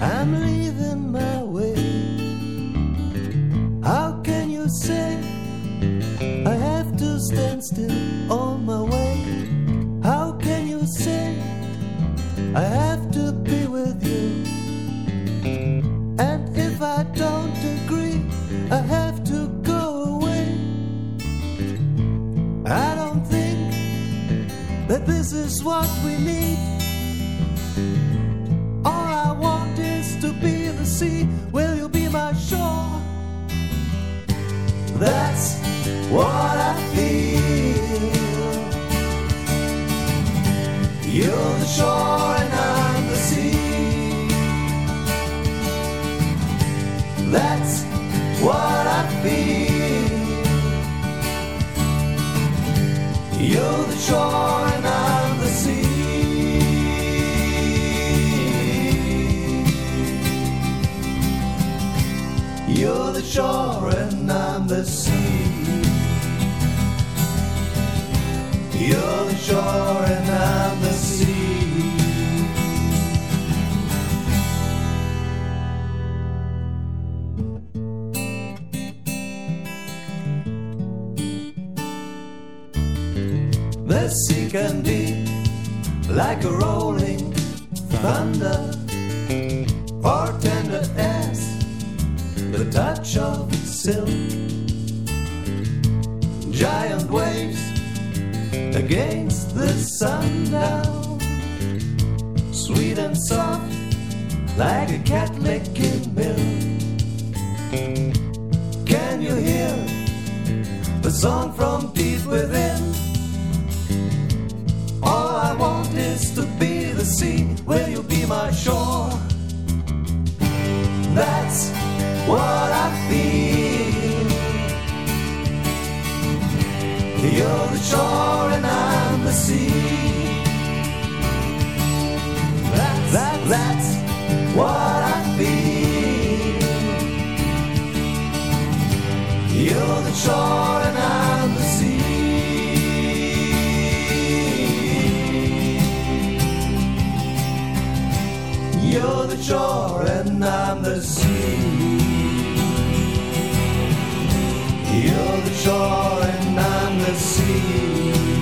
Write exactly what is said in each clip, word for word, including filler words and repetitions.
I'm leaving my way. How can you say I have to stand still on my way? How can you say I have to be with you? And if I don't agree, I have to go away. I don't think that this is what we need. All I want is to be the sea. Will you be my shore? That's what I feel. You're the shore and I'm the sea. That's what I feel. You're the shore and I'm the sea. You're the shore and I'm the sea. You're the shore and I'm the sea. The sea can be like a rolling thunder, or tender as the touch of silk. Giant waves against the sundown, sweet and soft like a cat licking milk. Can you hear the song from deep within? All I want is to be the sea. Will you be my shore? That's what I feel. You're the shore and I'm the sea. That's, that, that's what I feel. You're the shore and I'm the sea. You're the shore and I'm the sea. You're the shore and I'm the sea.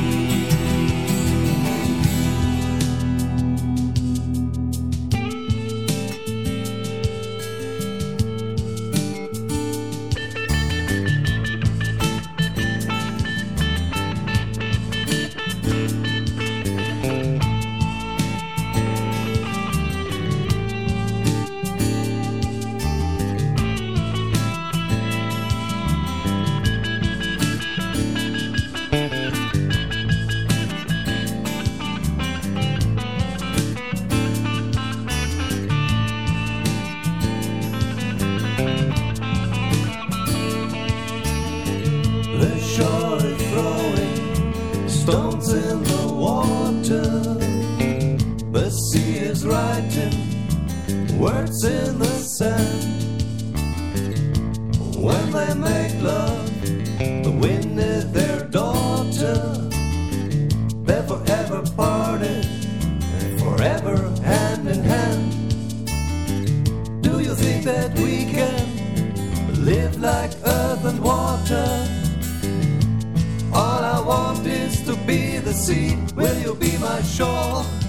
The shore is throwing stones in the water. The sea is writing words in the sand. When they make love, the wind is their daughter. They're forever parted, forever hand in hand. Do you think that we can live like earth and water? All I want is to be the sea. Will you be my shore?